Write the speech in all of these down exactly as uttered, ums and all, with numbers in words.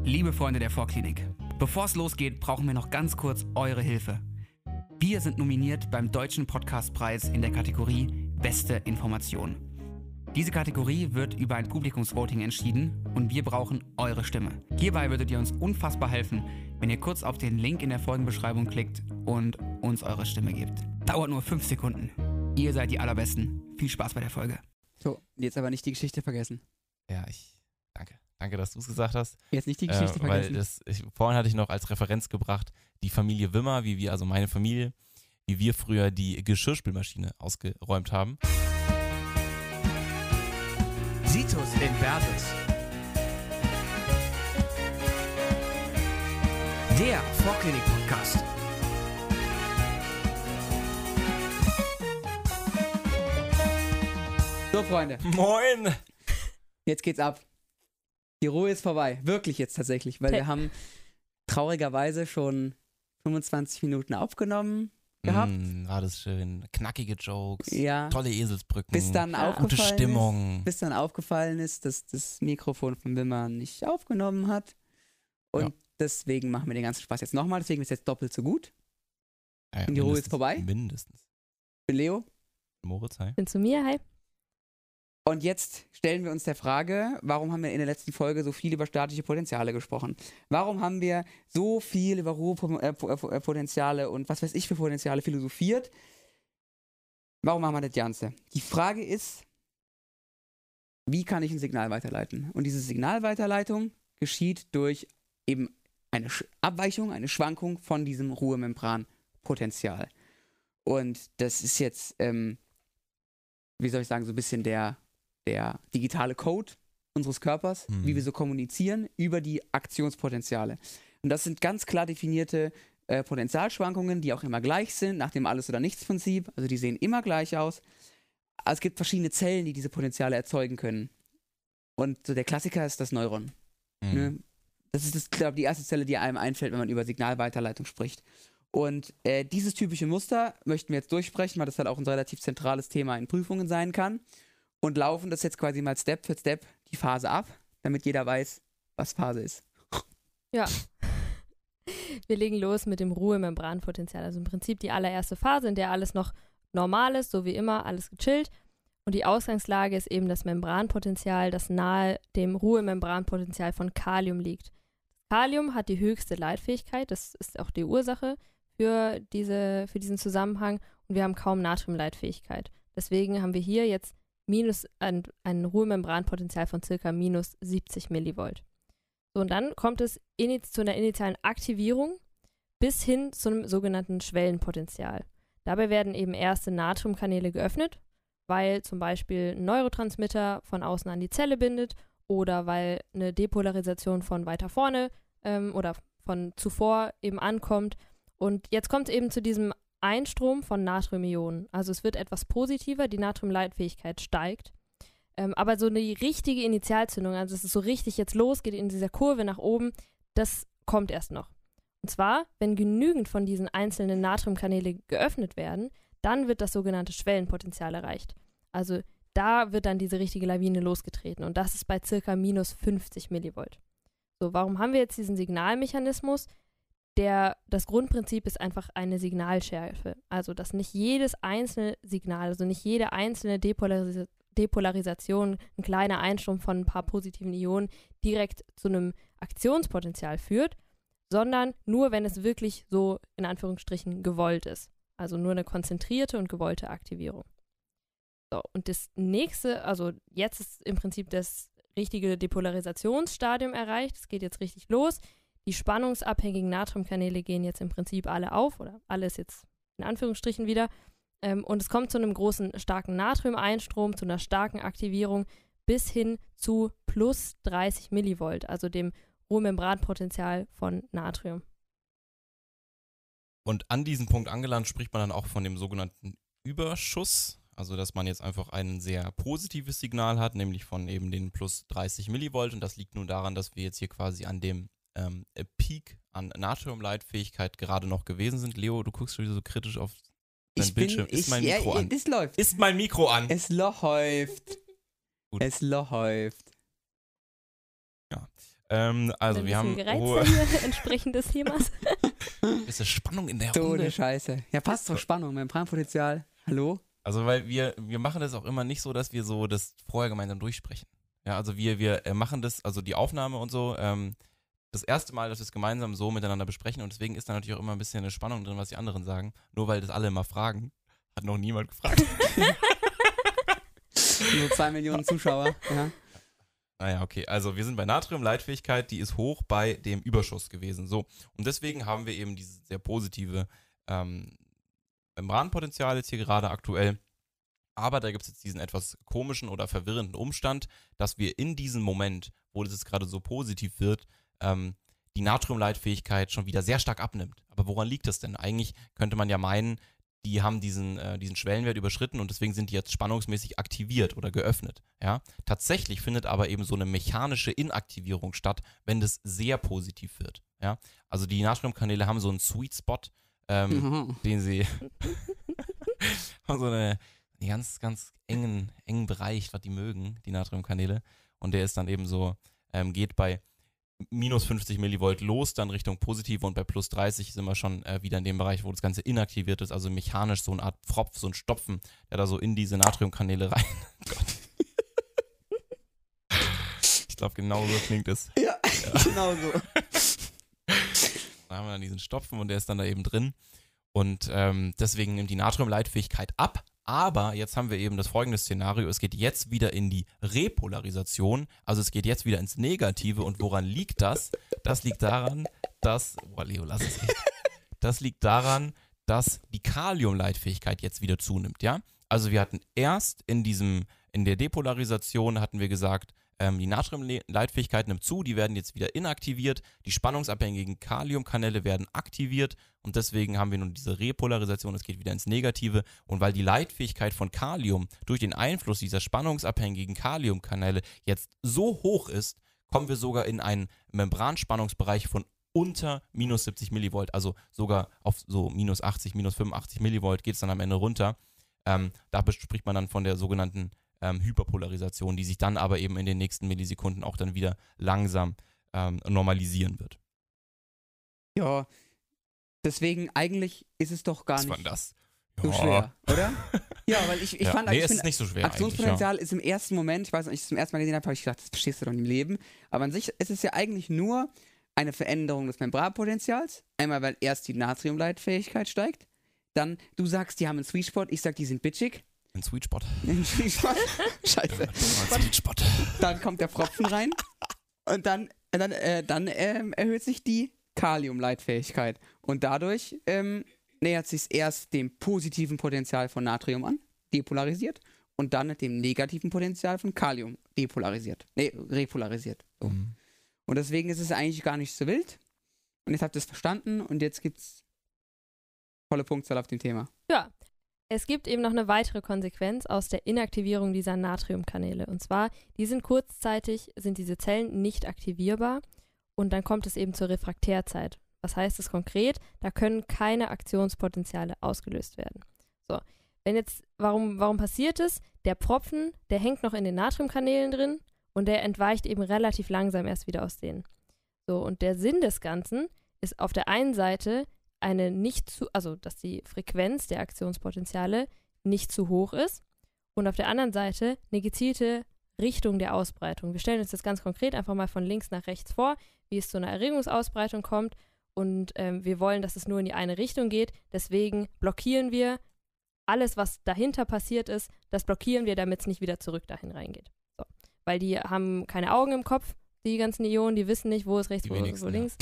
Liebe Freunde der Vorklinik, bevor es losgeht, brauchen wir noch ganz kurz eure Hilfe. Wir sind nominiert beim Deutschen Podcastpreis in der Kategorie Beste Information. Diese Kategorie wird über ein Publikumsvoting entschieden und wir brauchen eure Stimme. Hierbei würdet ihr uns unfassbar helfen, wenn ihr kurz auf den Link in der Folgenbeschreibung klickt und uns eure Stimme gebt. Dauert nur fünf Sekunden. Ihr seid die Allerbesten. Viel Spaß bei der Folge. So, jetzt aber nicht die Geschichte vergessen. Ja, ich danke. Danke, dass du es gesagt hast. Jetzt nicht die Geschichte äh, vergessen. Weil das, ich, vorhin hatte ich noch als Referenz gebracht, die Familie Wimmer, wie wir, also meine Familie, wie wir früher die Geschirrspülmaschine ausgeräumt haben. Situs Inversus. Der Vorklinik-Podcast. So, Freunde, Moin! jetzt geht's ab. Die Ruhe ist vorbei. Wirklich jetzt tatsächlich, weil Okay. wir haben traurigerweise schon fünfundzwanzig Minuten aufgenommen gehabt. Mm, war das schön. Knackige Jokes, Ja, tolle Eselsbrücken, bis dann Ja. gute aufgefallen Stimmung. ist, bis dann aufgefallen ist, dass das Mikrofon von Wimmer nicht aufgenommen hat. Und Ja. deswegen machen wir den ganzen Spaß jetzt nochmal. Deswegen ist es jetzt doppelt so gut. Ja, ja, Und die Ruhe ist mindestens- vorbei? Mindestens. Ich bin Leo. Moritz, hi. Bin zu mir, hi. Und jetzt stellen wir uns der Frage, warum haben wir in der letzten Folge so viel über staatliche Potenziale gesprochen? Warum haben wir so viel über Ruhepotenziale und was weiß ich für Potenziale philosophiert? Warum machen wir das Ganze? Die Frage ist, wie kann ich ein Signal weiterleiten? Und diese Signalweiterleitung geschieht durch eben eine Sch- Abweichung, eine Schwankung von diesem Ruhemembranpotenzial. Und das ist jetzt, ähm, wie soll ich sagen, so ein bisschen der der digitale Code unseres Körpers, Mhm. wie wir so kommunizieren, über die Aktionspotenziale. Und das sind ganz klar definierte äh, Potentialschwankungen, die auch immer gleich sind, nach dem Alles- oder Nichts-Prinzip. Also die sehen immer gleich aus. Aber es gibt verschiedene Zellen, die diese Potenziale erzeugen können. Und so der Klassiker ist das Neuron. Mhm. Ne? Das ist, das, glaube ich, die erste Zelle, die einem einfällt, wenn man über Signalweiterleitung spricht. Und äh, dieses typische Muster möchten wir jetzt durchsprechen, weil das halt auch ein relativ zentrales Thema in Prüfungen sein kann. Und laufen das jetzt quasi mal Step für Step die Phase ab, damit jeder weiß, was Phase ist. Ja. Wir legen los mit dem Ruhemembranpotenzial. Also im Prinzip die allererste Phase, in der alles noch normal ist, so wie immer, alles gechillt. Und die Ausgangslage ist eben das Membranpotenzial, das nahe dem Ruhemembranpotenzial von Kalium liegt. Kalium hat die höchste Leitfähigkeit, das ist auch die Ursache für, diese, für diesen Zusammenhang. Und wir haben kaum Natriumleitfähigkeit. Deswegen haben wir hier jetzt minus ein, ein Ruhemembranpotenzial von circa minus siebzig Millivolt. So, und dann kommt es ini- zu einer initialen Aktivierung bis hin zu einem sogenannten Schwellenpotenzial. Dabei werden eben erste Natriumkanäle geöffnet, weil zum Beispiel ein Neurotransmitter von außen an die Zelle bindet oder weil eine Depolarisation von weiter vorne ähm, oder von zuvor eben ankommt. Und jetzt kommt es eben zu diesem Einstrom von Natriumionen. Also es wird etwas positiver, die Natriumleitfähigkeit steigt. Ähm, aber so eine richtige Initialzündung, also dass es so richtig jetzt losgeht in dieser Kurve nach oben, das kommt erst noch. Und zwar, wenn genügend von diesen einzelnen Natriumkanäle geöffnet werden, dann wird das sogenannte Schwellenpotenzial erreicht. Also da wird dann diese richtige Lawine losgetreten und das ist bei circa minus fünfzig Millivolt. So, warum haben wir jetzt diesen Signalmechanismus? Der, das Grundprinzip ist einfach eine Signalschärfe. Also, dass nicht jedes einzelne Signal, also nicht jede einzelne Depolaris- Depolarisation, ein kleiner Einstrom von ein paar positiven Ionen direkt zu einem Aktionspotenzial führt, sondern nur, wenn es wirklich so in Anführungsstrichen gewollt ist. Also nur eine konzentrierte und gewollte Aktivierung. So, und das nächste, also jetzt ist im Prinzip das richtige Depolarisationsstadium erreicht. Es geht jetzt richtig los. Die spannungsabhängigen Natriumkanäle gehen jetzt im Prinzip alle auf oder alles jetzt in Anführungsstrichen wieder. Ähm, und es kommt zu einem großen, starken Natriumeinstrom, zu einer starken Aktivierung bis hin zu plus dreißig Millivolt, also dem Ruhemembranpotenzial von Natrium. Und an diesem Punkt angelangt spricht man dann auch von dem sogenannten Überschuss. Also dass man jetzt einfach ein sehr positives Signal hat, nämlich von eben den plus dreißig Millivolt. Und das liegt nun daran, dass wir jetzt hier quasi an dem ähm, Peak an Natriumleitfähigkeit gerade noch gewesen sind. Leo, du guckst schon wieder so kritisch auf dein Ich bin, Bildschirm. Ist ich, mein ja, Mikro ja, an? es läuft. Ist mein Mikro an? Es läuft. Gut. Es läuft. Ähm, also Ein wir haben bisschen hohe gereizt hier, entsprechend des Themas. ist es Spannung in der So Runde. eine Scheiße. Ja, passt zur Spannung. Membranpotenzial. Hallo? Also weil wir, wir machen das auch immer nicht so, dass wir so das vorher gemeinsam durchsprechen. Ja, also wir, wir äh, machen das, also die Aufnahme und so, ähm, das erste Mal, dass wir es gemeinsam so miteinander besprechen und deswegen ist da natürlich auch immer ein bisschen eine Spannung drin, was die anderen sagen. Nur weil das alle immer fragen, hat noch niemand gefragt. Nur zwei Millionen Zuschauer. Ja. Naja, okay, also wir sind bei Natriumleitfähigkeit, die ist hoch bei dem Überschuss gewesen. So, und deswegen haben wir eben dieses sehr positive ähm, Membranpotenzial jetzt hier gerade aktuell. Aber da gibt es jetzt diesen etwas komischen oder verwirrenden Umstand, dass wir in diesem Moment, wo das jetzt gerade so positiv wird, ähm, die Natriumleitfähigkeit schon wieder sehr stark abnimmt. Aber woran liegt das denn? Eigentlich könnte man ja meinen, die haben diesen, äh, diesen Schwellenwert überschritten und deswegen sind die jetzt spannungsmäßig aktiviert oder geöffnet. Ja? Tatsächlich findet aber eben so eine mechanische Inaktivierung statt, wenn das sehr positiv wird. Ja? Also die Natriumkanäle haben so einen Sweet Spot, ähm, Mhm. den sie haben so eine, einen ganz, ganz engen, engen Bereich, was die mögen, die Natriumkanäle. Und der ist dann eben so, ähm, geht bei minus fünfzig Millivolt los, dann Richtung positive und bei plus dreißig sind wir schon äh, wieder in dem Bereich, wo das Ganze inaktiviert ist, also mechanisch so eine Art Pfropf, so ein Stopfen, der da so in diese Natriumkanäle rein. Gott. Ich glaube, genau so klingt es. Ja, genau so. Da haben wir dann diesen Stopfen und der ist dann da eben drin und ähm, deswegen nimmt die Natriumleitfähigkeit ab. Aber jetzt haben wir eben das folgende Szenario, es geht jetzt wieder in die Repolarisation, also es geht jetzt wieder ins Negative und woran liegt das? Das liegt daran, dass, boah Leo, lass es echt. Das liegt daran, dass die Kaliumleitfähigkeit jetzt wieder zunimmt, ja? Also wir hatten erst in diesem, in der Depolarisation hatten wir gesagt, ähm, die Natriumleitfähigkeit nimmt zu, die werden jetzt wieder inaktiviert, die spannungsabhängigen Kaliumkanäle werden aktiviert und deswegen haben wir nun diese Repolarisation, es geht wieder ins Negative und weil die Leitfähigkeit von Kalium durch den Einfluss dieser spannungsabhängigen Kaliumkanäle jetzt so hoch ist, kommen wir sogar in einen Membranspannungsbereich von unter minus siebzig Millivolt, also sogar auf so minus achtzig, minus fünfundachtzig Millivolt geht es dann am Ende runter. Ähm, da spricht man dann von der sogenannten ähm, Hyperpolarisation, die sich dann aber eben in den nächsten Millisekunden auch dann wieder langsam ähm, normalisieren wird. Ja, deswegen eigentlich ist es doch gar Was war nicht denn das? so Ja. schwer, oder? Ja, weil ich, ich ja. fand, nee, ich es find, ist nicht so schwer Aktionspotenzial eigentlich, ist im ersten Moment, ich weiß nicht, als ich es zum ersten Mal gesehen habe, habe ich gedacht, das verstehst du doch nicht im Leben. Aber an sich ist es ja eigentlich nur eine Veränderung des Membranpotenzials. Einmal, weil erst die Natriumleitfähigkeit steigt. Dann, du sagst, die haben einen Sweet Spot, ich sag, die sind bitchig. ja. Ein Sweet Spot. Einen Sweet Spot. Scheiße. Ein Sweet Spot. Dann kommt der Pfropfen rein. Und dann, dann, äh, dann ähm, erhöht sich die Kaliumleitfähigkeit. Und dadurch ähm, nähert sich es erst dem positiven Potenzial von Natrium an, depolarisiert, und dann dem negativen Potenzial von Kalium, depolarisiert. Nee, repolarisiert. So. Mhm. Und deswegen ist es eigentlich gar nicht so wild. Und jetzt habt ihr es verstanden und jetzt gibt's volle Punktzahl auf dem Thema. Ja, es gibt eben noch eine weitere Konsequenz aus der Inaktivierung dieser Natriumkanäle. Und zwar, die sind kurzzeitig, sind diese Zellen nicht aktivierbar und dann kommt es eben zur Refraktärzeit. Was heißt das konkret? Da können keine Aktionspotenziale ausgelöst werden. So, wenn jetzt, warum, warum passiert es? Der Pfropfen, der hängt noch in den Natriumkanälen drin und der entweicht eben relativ langsam erst wieder aus denen. So, und der Sinn des Ganzen ist auf der einen Seite eine nicht zu, also dass die Frequenz der Aktionspotenziale nicht zu hoch ist und auf der anderen Seite eine gezielte Richtung der Ausbreitung. Wir stellen uns das ganz konkret einfach mal von links nach rechts vor, wie es zu einer Erregungsausbreitung kommt und ähm, wir wollen, dass es nur in die eine Richtung geht, deswegen blockieren wir alles, was dahinter passiert ist, das blockieren wir, damit es nicht wieder zurück dahin reingeht. So. Weil die haben keine Augen im Kopf, die ganzen Ionen, die wissen nicht, wo ist rechts, Die wo, wenigsten, wo ja. links.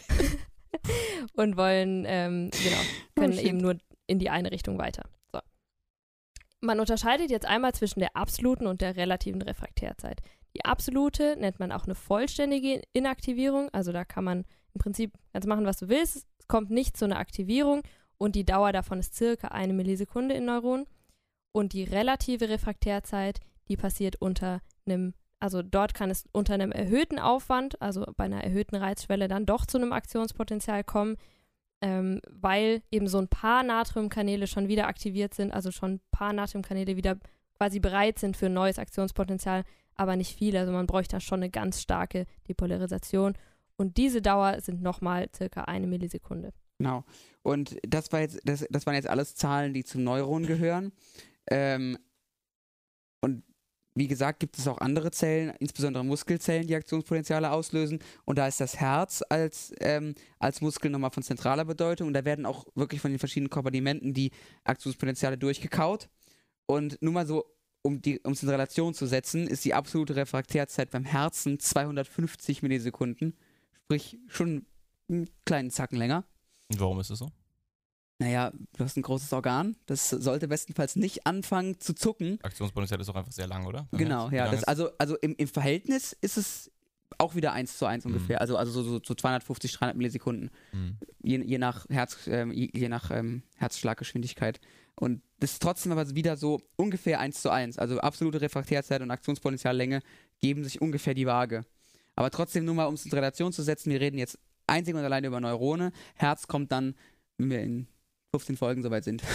Und wollen, ähm, genau, können Oh, shit. eben nur in die eine Richtung weiter. So. Man unterscheidet jetzt einmal zwischen der absoluten und der relativen Refraktärzeit. Die absolute nennt man auch eine vollständige Inaktivierung, also da kann man im Prinzip ganz machen, was du willst. Es kommt nicht zu einer Aktivierung und die Dauer davon ist circa eine Millisekunde in Neuronen. Und die relative Refraktärzeit, die passiert unter einem, also dort kann es unter einem erhöhten Aufwand, also bei einer erhöhten Reizschwelle dann doch zu einem Aktionspotenzial kommen, ähm, weil eben so ein paar Natriumkanäle schon wieder aktiviert sind, also schon ein paar Natriumkanäle wieder quasi bereit sind für ein neues Aktionspotenzial, aber nicht viel. Also man bräuchte da schon eine ganz starke Depolarisation. Und diese Dauer sind nochmal circa eine Millisekunde. Genau. Und das war jetzt, das, das waren jetzt alles Zahlen, die zum Neuron gehören. Ähm, und wie gesagt, gibt es auch andere Zellen, insbesondere Muskelzellen, die Aktionspotenziale auslösen. Und da ist das Herz als, ähm, als Muskel nochmal von zentraler Bedeutung. Und da werden auch wirklich von den verschiedenen Kompartimenten die Aktionspotenziale durchgekaut. Und nur mal so, um die, um es in Relation zu setzen, ist die absolute Refraktärzeit beim Herzen zweihundertfünfzig Millisekunden. Sprich, schon einen kleinen Zacken länger. Und warum ist das so? Naja, du hast ein großes Organ, das sollte bestenfalls nicht anfangen zu zucken. Aktionspotenzial ist auch einfach sehr lang, oder? Genau, ja. Das, also also im, im Verhältnis ist es auch wieder eins zu eins ungefähr. Mhm. Also, also so, so, so zweihundertfünfzig, dreihundert Millisekunden. Mhm. Je, je nach, Herz, ähm, je, je nach ähm, Herzschlaggeschwindigkeit. Und das ist trotzdem aber wieder so ungefähr eins zu eins. Also absolute Refraktärzeit und Aktionspotenziallänge geben sich ungefähr die Waage. Aber trotzdem nur mal, um es in Relation zu setzen, wir reden jetzt einzig und allein über Neurone. Herz kommt dann, wenn wir in fünfzehn Folgen soweit sind.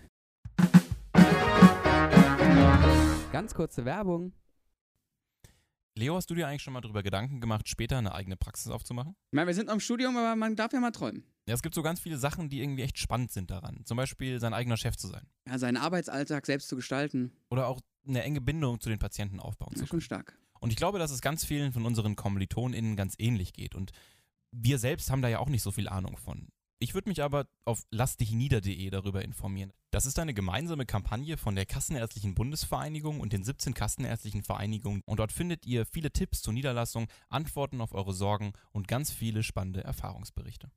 Ganz kurze Werbung. Leo, hast du dir eigentlich schon mal darüber Gedanken gemacht, später eine eigene Praxis aufzumachen? Ich meine, wir sind noch im Studium, aber man darf ja mal träumen. Ja, es gibt so ganz viele Sachen, die irgendwie echt spannend sind daran. Zum Beispiel sein eigener Chef zu sein. Ja, seinen Arbeitsalltag selbst zu gestalten. Oder auch eine enge Bindung zu den Patienten aufbauen Ja, zu können. schon stark. Und ich glaube, dass es ganz vielen von unseren KommilitonInnen ganz ähnlich geht. Und wir selbst haben da ja auch nicht so viel Ahnung von. Ich würde mich aber auf lass dich nieder punkt de darüber informieren. Das ist eine gemeinsame Kampagne von der Kassenärztlichen Bundesvereinigung und den siebzehn Kassenärztlichen Vereinigungen. Und dort findet ihr viele Tipps zur Niederlassung, Antworten auf eure Sorgen und ganz viele spannende Erfahrungsberichte.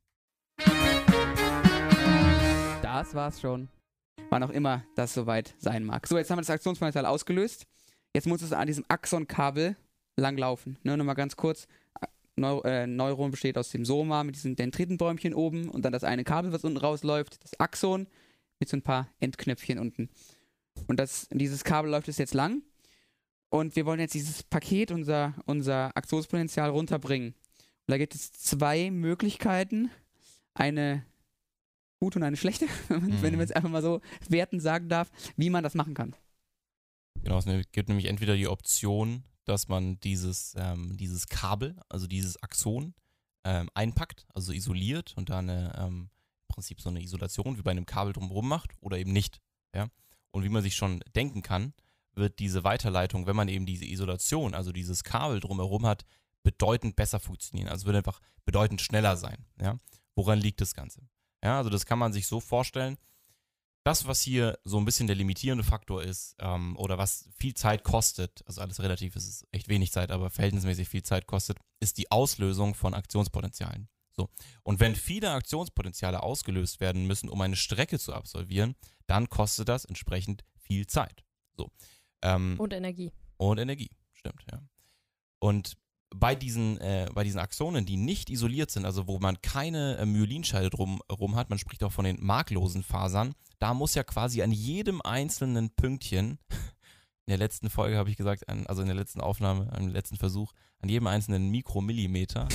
Das war's schon. Wann auch immer das soweit sein mag. So, jetzt haben wir das Aktionspotenzial ausgelöst. Jetzt muss es an diesem Axonkabel langlaufen. Ne, nochmal ganz kurz. Neu äh, Neuron besteht aus dem Soma mit diesen Dendritenbäumchen oben und dann das eine Kabel, was unten rausläuft, das Axon mit so ein paar Endknöpfchen unten. Und das, dieses Kabel läuft es jetzt lang und wir wollen jetzt dieses Paket, unser, unser Aktionspotenzial runterbringen. Und da gibt es zwei Möglichkeiten. Eine gute und eine schlechte, mhm. wenn man jetzt einfach mal so wertend sagen darf, wie man das machen kann. Genau, es gibt nämlich entweder die Option, dass man dieses, ähm, dieses Kabel, also dieses Axon, ähm, einpackt, also isoliert und da eine, ähm, im Prinzip so eine Isolation wie bei einem Kabel drumherum macht oder eben nicht. Ja? Und wie man sich schon denken kann, wird diese Weiterleitung, wenn man eben diese Isolation, also dieses Kabel drumherum hat, bedeutend besser funktionieren. Also wird einfach bedeutend schneller sein. Ja? Woran liegt das Ganze? Ja, also das kann man sich so vorstellen, das, was hier so ein bisschen der limitierende Faktor ist, ähm, oder was viel Zeit kostet, also alles relativ, es ist echt wenig Zeit, aber verhältnismäßig viel Zeit kostet, ist die Auslösung von Aktionspotenzialen. So. Und wenn viele Aktionspotenziale ausgelöst werden müssen, um eine Strecke zu absolvieren, dann kostet das entsprechend viel Zeit. So. Ähm, und Energie. Und Energie, stimmt, ja. Und bei diesen, äh, bei diesen Axonen, die nicht isoliert sind, also wo man keine äh, Myelinscheide drumherum hat, man spricht auch von den marklosen Fasern, da muss ja quasi an jedem einzelnen Pünktchen, in der letzten Folge habe ich gesagt, an, also in der letzten Aufnahme, im letzten Versuch, an jedem einzelnen Mikromillimeter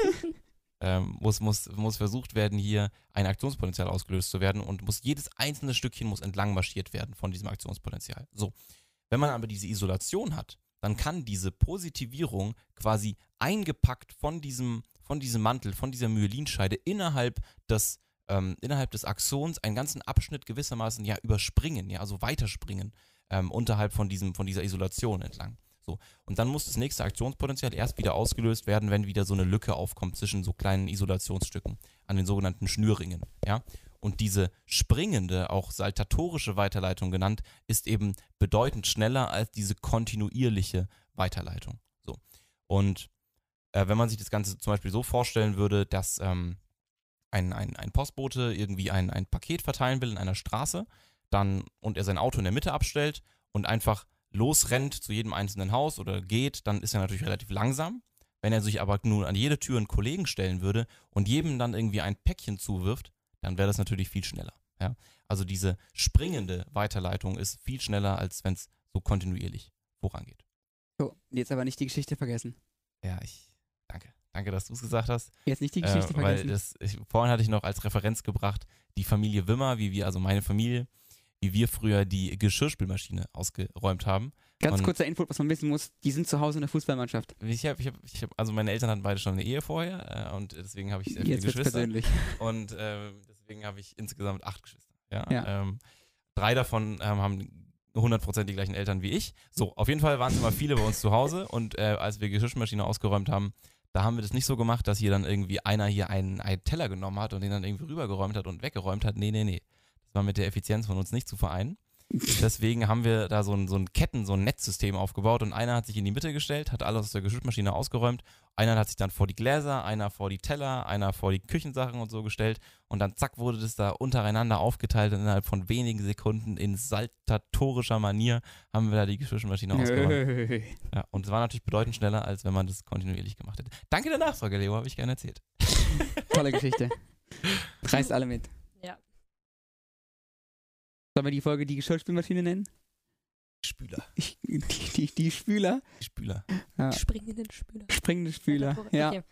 ähm, muss, muss, muss versucht werden, hier ein Aktionspotenzial ausgelöst zu werden und muss jedes einzelne Stückchen muss entlang marschiert werden von diesem Aktionspotenzial. So, wenn man aber diese Isolation hat, dann kann diese Positivierung quasi eingepackt von diesem, von diesem Mantel, von dieser Myelinscheide innerhalb des, ähm, innerhalb des Axons einen ganzen Abschnitt gewissermaßen ja überspringen, ja, also weiterspringen ähm, unterhalb von, diesem, von dieser Isolation entlang. So. Und dann muss das nächste Aktionspotenzial erst wieder ausgelöst werden, wenn wieder so eine Lücke aufkommt zwischen so kleinen Isolationsstücken an den sogenannten Schnürringen, ja. Und diese springende, auch saltatorische Weiterleitung genannt, ist eben bedeutend schneller als diese kontinuierliche Weiterleitung. So. Und äh, wenn man sich das Ganze zum Beispiel so vorstellen würde, dass ähm, ein, ein, ein Postbote irgendwie ein, ein Paket verteilen will in einer Straße, dann und er sein Auto in der Mitte abstellt und einfach losrennt zu jedem einzelnen Haus oder geht, dann ist er natürlich relativ langsam. Wenn er sich aber nun an jede Tür einen Kollegen stellen würde und jedem dann irgendwie ein Päckchen zuwirft, dann wäre das natürlich viel schneller. Ja? Also diese springende Weiterleitung ist viel schneller, als wenn es so kontinuierlich vorangeht. So, jetzt aber nicht die Geschichte vergessen. Ja, ich danke. Danke, dass du es gesagt hast. Jetzt nicht die Geschichte äh, vergessen. Weil das, ich, vorhin hatte ich noch als Referenz gebracht, die Familie Wimmer, wie wir, also meine Familie, wie wir früher die Geschirrspülmaschine ausgeräumt haben. Ganz Und- kurzer Input, was man wissen muss, die sind zu Hause in der Fußballmannschaft. Ich hab, ich hab, ich hab, also meine Eltern hatten beide schon eine Ehe vorher äh, und deswegen habe ich sehr viele Jetzt wird's Geschwister. persönlich. Und äh, deswegen habe ich insgesamt acht Geschwister. Ja. Ja. Ähm, drei davon ähm, haben hundert Prozent die gleichen Eltern wie ich. So, auf jeden Fall waren es immer viele bei uns zu Hause und äh, als wir die Geschirrmaschine ausgeräumt haben, da haben wir das nicht so gemacht, dass hier dann irgendwie einer hier einen, einen Teller genommen hat und den dann irgendwie rübergeräumt hat und weggeräumt hat. Nee, nee, nee. Das war mit der Effizienz von uns nicht zu vereinen. Deswegen haben wir da so ein, so ein Ketten, so ein Netzsystem aufgebaut und einer hat sich in die Mitte gestellt, hat alles aus der Geschirrmaschine ausgeräumt, einer hat sich dann vor die Gläser, einer vor die Teller, einer vor die Küchensachen und so gestellt und dann zack wurde das da untereinander aufgeteilt und innerhalb von wenigen Sekunden in saltatorischer Manier haben wir da die Geschirrmaschine ausgeräumt. Ja, und es war natürlich bedeutend schneller, als wenn man das kontinuierlich gemacht hätte. Danke der Nachfrage, Leo, habe ich gerne erzählt. Tolle Geschichte. Reißt alle mit. Ja. Sollen wir die Folge die Geschirrspülmaschine nennen? Spüler. Ich, die, die, die Spüler? Spüler. Ja. Springenden Spüler. Springende Spüler. Ja. Okay.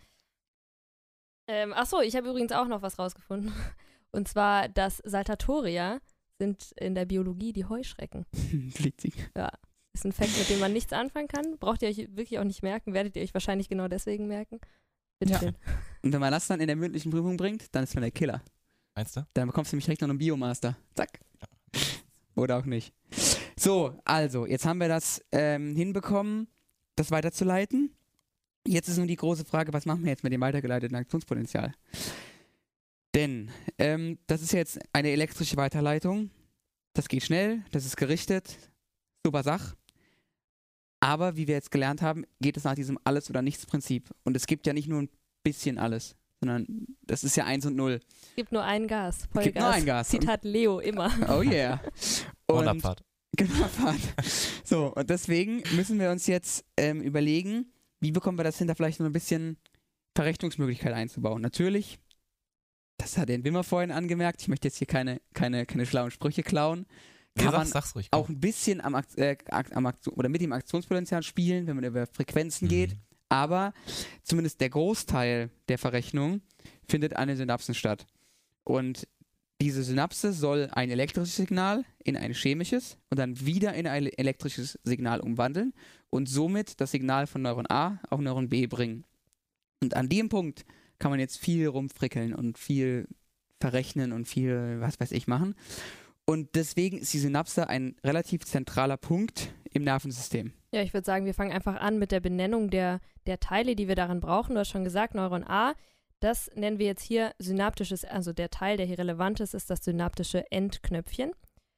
Ähm, achso, ich habe übrigens auch noch was rausgefunden. Und zwar, dass Saltatoria sind in der Biologie die Heuschrecken. Witzig. Ist ein Fakt, mit dem man nichts anfangen kann. Braucht ihr euch wirklich auch nicht merken. Werdet ihr euch wahrscheinlich genau deswegen merken. Bitte Ja. schön. Und wenn man das dann in der mündlichen Prüfung bringt, dann ist man der Killer. Meinst du? Dann bekommst du nämlich direkt noch einen Biomaster. Zack. Oder auch nicht. So, also, jetzt haben wir das ähm, hinbekommen, das weiterzuleiten. Jetzt ist nur die große Frage, was machen wir jetzt mit dem weitergeleiteten Aktionspotenzial? Denn ähm, das ist jetzt eine elektrische Weiterleitung. Das geht schnell, das ist gerichtet. Super Sach. Aber wie wir jetzt gelernt haben, geht es nach diesem Alles- oder Nichts-Prinzip. Und es gibt ja nicht nur ein bisschen alles, sondern das ist ja eins und null. Es gibt nur ein Gas. Vollgas. Gibt nur ein Gas. Zitat Leo immer. Oh yeah. Und Und Abfahrt. genau, Abfahrt. So, und deswegen müssen wir uns jetzt ähm, überlegen, wie bekommen wir das hin, da vielleicht noch ein bisschen Verrechnungsmöglichkeit einzubauen. Natürlich, das hat den Wimmer vorhin angemerkt, ich möchte jetzt hier keine, keine, keine schlauen Sprüche klauen. Nee, Kann sag's, man sag's ruhig. komm. auch ein bisschen am, Akt- äh, Akt- am Aktion, oder mit dem Aktionspotenzial spielen, wenn man über Frequenzen geht. Mhm. Aber zumindest der Großteil der Verrechnung findet an den Synapsen statt. Und diese Synapse soll ein elektrisches Signal in ein chemisches und dann wieder in ein elektrisches Signal umwandeln und somit das Signal von Neuron A auf Neuron B bringen. Und an dem Punkt kann man jetzt viel rumfrickeln und viel verrechnen und viel, was weiß ich, machen. Und deswegen ist die Synapse ein relativ zentraler Punkt im Nervensystem. Ja, ich würde sagen, wir fangen einfach an mit der Benennung der, der Teile, die wir darin brauchen. Du hast schon gesagt, Neuron A, das nennen wir jetzt hier synaptisches, also der Teil, der hier relevant ist, ist das synaptische Endknöpfchen.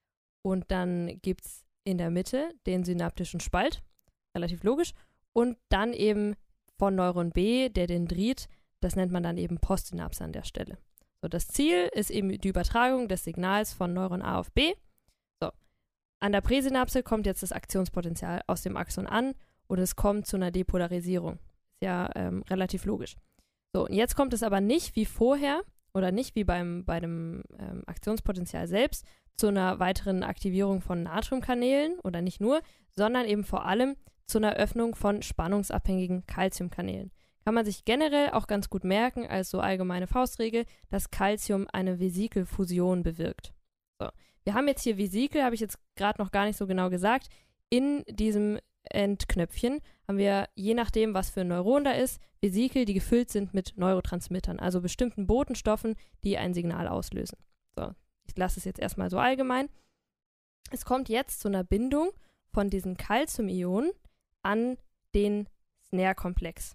Und dann gibt es in der Mitte den synaptischen Spalt, relativ logisch. Und dann eben von Neuron B, der Dendrit, das nennt man dann eben Postsynapse an der Stelle. So, das Ziel ist eben die Übertragung des Signals von Neuron A auf B. So, an der Präsynapse kommt jetzt das Aktionspotenzial aus dem Axon an und es kommt zu einer Depolarisierung. Ist ja ähm, relativ logisch. So, und jetzt kommt es aber nicht wie vorher oder nicht wie beim, bei dem ähm, Aktionspotenzial selbst zu einer weiteren Aktivierung von Natriumkanälen oder nicht nur, sondern eben vor allem zu einer Öffnung von spannungsabhängigen Calciumkanälen. Kann man sich generell auch ganz gut merken als so allgemeine Faustregel, dass Calcium eine Vesikelfusion bewirkt. So, wir haben jetzt hier Vesikel, habe ich jetzt gerade noch gar nicht so genau gesagt. In diesem Endknöpfchen haben wir, je nachdem, was für ein Neuron da ist, Vesikel, die gefüllt sind mit Neurotransmittern, also bestimmten Botenstoffen, die ein Signal auslösen. So, ich lasse es jetzt erstmal so allgemein. Es kommt jetzt zu einer Bindung von diesen Calciumionen an den S N A R-Komplex.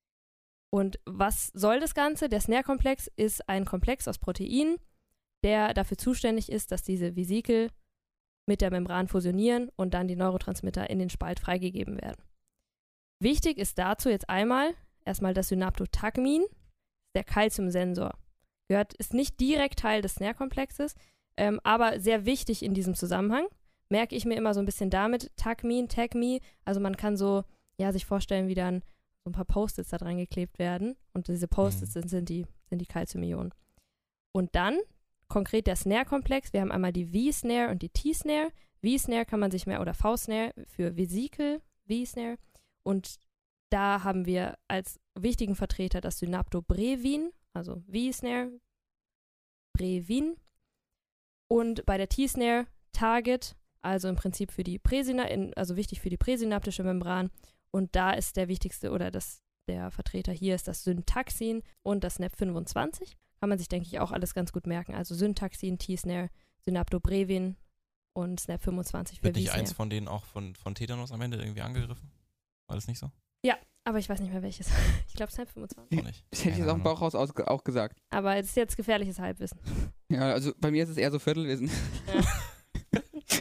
Und was soll das Ganze? Der S N A R-Komplex ist ein Komplex aus Proteinen, der dafür zuständig ist, dass diese Vesikel mit der Membran fusionieren und dann die Neurotransmitter in den Spalt freigegeben werden. Wichtig ist dazu jetzt einmal erstmal das Synaptotagmin, der Calciumsensor. Gehört, ist nicht direkt Teil des S N A R-Komplexes, ähm, aber sehr wichtig in diesem Zusammenhang. Merke ich mir immer so ein bisschen damit, Tagmin, Tagme, also man kann so, ja, sich vorstellen, wie dann so ein paar Post-its da dran geklebt werden und diese Post-its Mhm. sind, sind die, sind die Calciumionen. Und dann konkret der S N A R-Komplex, wir haben einmal die V-S N A R und die T-S N A R. V-S N A R kann man sich mehr, oder V-S N A R für Vesikel, V-S N A R. Und da haben wir als wichtigen Vertreter das Synaptobrevin, also V-S N A R, Brevin. Und bei der T-S N A R Target also im Prinzip für die Präsina, in, also wichtig für die präsynaptische Membran. Und da ist der wichtigste oder das, der Vertreter hier ist das Syntaxin und das S N A P fünfundzwanzig. Kann man sich, denke ich, auch alles ganz gut merken. Also Syntaxin, T-S N A R, Synaptobrevin und S N A P fünfundzwanzig für Wird nicht V-S N A R. eins von denen auch von, von Tetanus am Ende irgendwie angegriffen? War das nicht so? Ja, aber ich weiß nicht mehr welches. Ich glaube S N A P fünfundzwanzig. Auch nicht. Das hätte ich jetzt auch im Bauch raus aus, auch gesagt. Aber es ist jetzt gefährliches Halbwissen. Ja, also bei mir ist es eher so Viertelwissen. Ja.